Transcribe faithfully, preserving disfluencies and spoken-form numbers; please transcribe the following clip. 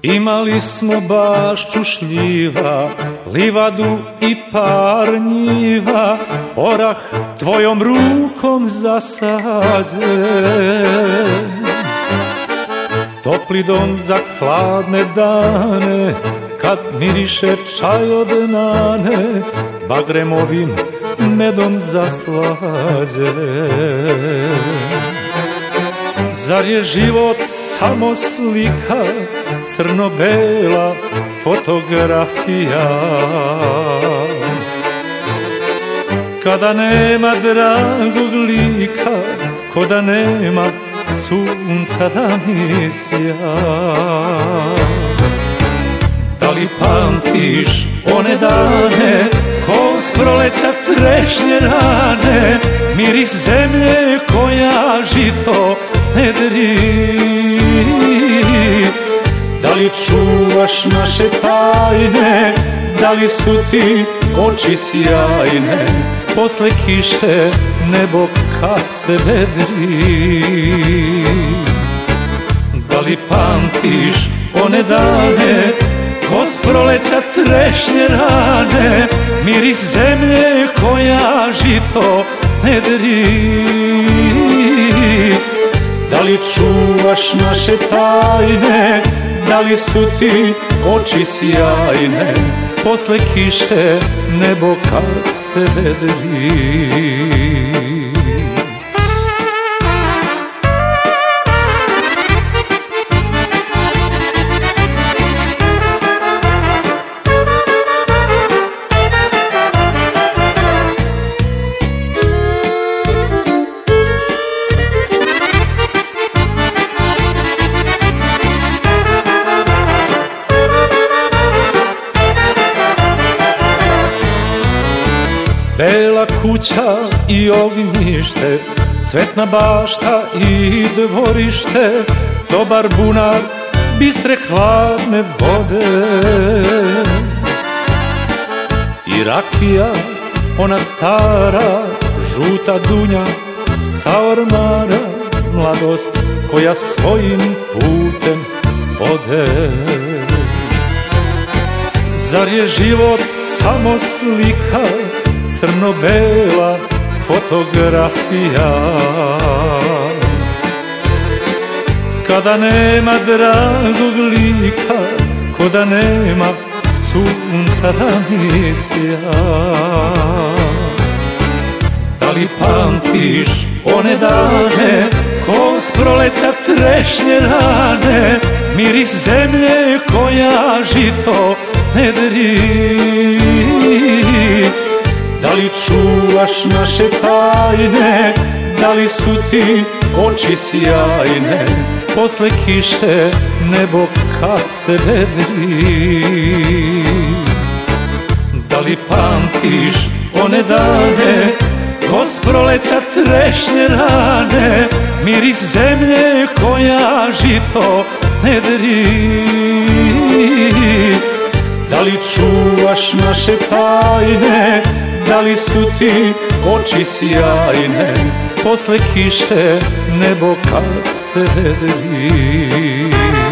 Imali smo bašću šljiva, livadu i par njiva, orah tvojom rukom zasađen. Topli dom za hladne dane, kad miriše čaj od nane, bagremovim medom zaslađen. Zar je život samo slika, crno-bela fotografija? Kada nema dragog lika, ko da nema sunca da mi sja. Da li pamtiš one dane, ko s proleća trešnje rane, miris zemlje koja žito ne dri? Da li čuvaš naše tajne, da li su ti oči sjajne, posle kiše nebo kad se vedri? Da li pamtiš one dane, ko s proleća trešnje rane, miris zemlje koja žito ne dri? Da li čuvaš naše tajne, da li su ti oči sjajne, posle kiše nebo kad se vedri? Bela kuća i ognjište, cvetna bašta i dvorište, dobar bunar, bistre hladne vode. I rakija, ona stara, žuta dunja sa ormara, mladost koja svojim putem ode. Zar je život samo slika, crno-bela fotografija? Kada nema dragog lika, ko da nema sunca da mi sja. Da li pamtiš one dane, ko s proleća trešnje rane, miris zemlje koja žito ne dri? Da li čuvaš naše tajne, da li su ti oči sjajne, posle kiše nebo kad se vedri? Da li pamtiš one dane, ko s proleća trešnje rane, miris zemlje koja žito ne dri? Da li čuvaš naše tajne, da li su ti oči sjajne, posle kiše nebo kad se vedri?